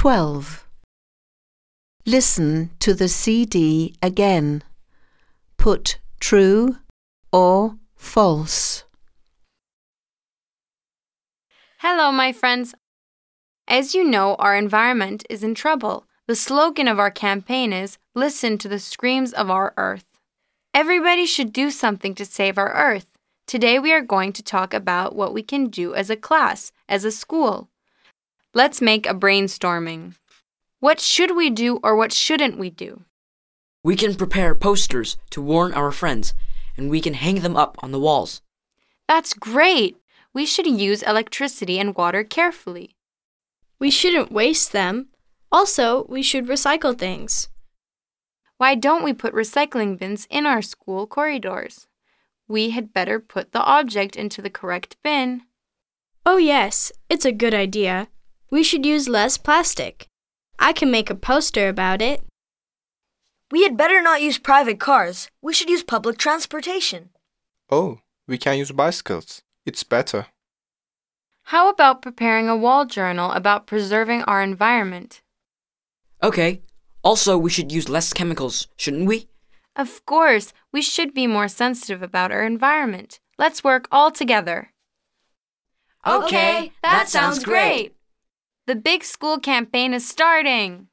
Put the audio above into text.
12. Listen to the CD again. Put true or false. Hello, my friends. As you know, our environment is in trouble. The slogan of our campaign is, "Listen to the screams of our Earth." Everybody should do something to save our Earth. Today we are going to talk about what we can do as a class, as a school. Let's make a brainstorming. What should we do or what shouldn't we do? We can prepare posters to warn our friends, and we can hang them up on the walls. That's great! We should use electricity and water carefully. We shouldn't waste them. Also, we should recycle things. Why don't we put recycling bins in our school corridors? We had better put the object into the correct bin. Oh yes, it's a good idea. We should use less plastic. I can make a poster about it. We had better not use private cars. We should use public transportation. Oh, we can use bicycles. It's better. How about preparing a wall journal about preserving our environment? Okay. Also, we should use less chemicals, shouldn't we? Of course, we should be more sensitive about our environment. Let's work all together. Okay, that sounds great. The Big School campaign is starting.